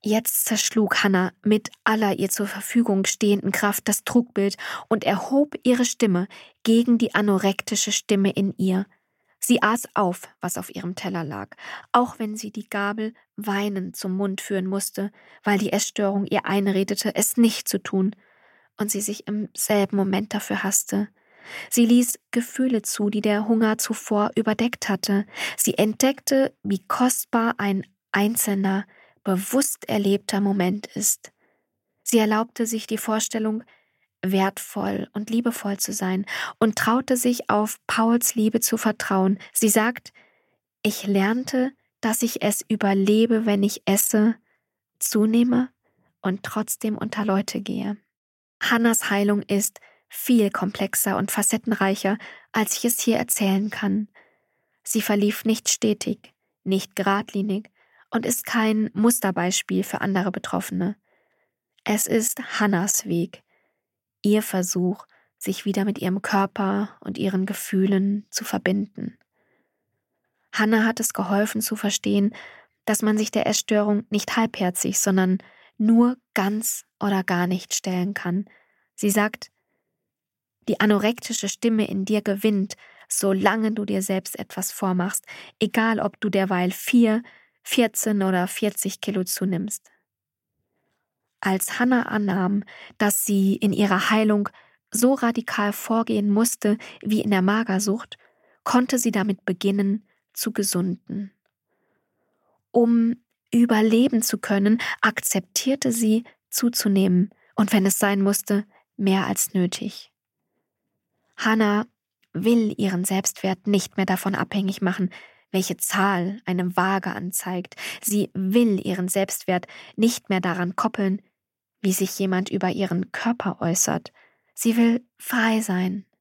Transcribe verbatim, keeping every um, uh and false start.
Jetzt zerschlug Hannah mit aller ihr zur Verfügung stehenden Kraft das Trugbild und erhob ihre Stimme gegen die anorektische Stimme in ihr. Sie aß auf, was auf ihrem Teller lag, auch wenn sie die Gabel weinend zum Mund führen musste, weil die Essstörung ihr einredete, es nicht zu tun, und sie sich im selben Moment dafür hasste. Sie ließ Gefühle zu, die der Hunger zuvor überdeckt hatte. Sie entdeckte, wie kostbar ein einzelner, bewusst erlebter Moment ist. Sie erlaubte sich die Vorstellung, wertvoll und liebevoll zu sein und traute sich auf Pauls Liebe zu vertrauen. Sie sagt, ich lernte, dass ich es überlebe, wenn ich esse, zunehme und trotzdem unter Leute gehe. Hannahs Heilung ist viel komplexer und facettenreicher, als ich es hier erzählen kann. Sie verlief nicht stetig, nicht geradlinig und ist kein Musterbeispiel für andere Betroffene. Es ist Hannahs Weg, ihr Versuch, sich wieder mit ihrem Körper und ihren Gefühlen zu verbinden. Hannah hat es geholfen zu verstehen, dass man sich der Essstörung nicht halbherzig, sondern nur ganz oder gar nicht stellen kann. Sie sagt, die anorektische Stimme in dir gewinnt, solange du dir selbst etwas vormachst, egal ob du derweil vier, vierzehn oder vierzig Kilo zunimmst. Als Hannah annahm, dass sie in ihrer Heilung so radikal vorgehen musste wie in der Magersucht, konnte sie damit beginnen, zu gesunden. Um überleben zu können, akzeptierte sie, zuzunehmen und wenn es sein musste, mehr als nötig. Hannah will ihren Selbstwert nicht mehr davon abhängig machen, welche Zahl eine Waage anzeigt. Sie will ihren Selbstwert nicht mehr daran koppeln, wie sich jemand über ihren Körper äußert. Sie will frei sein,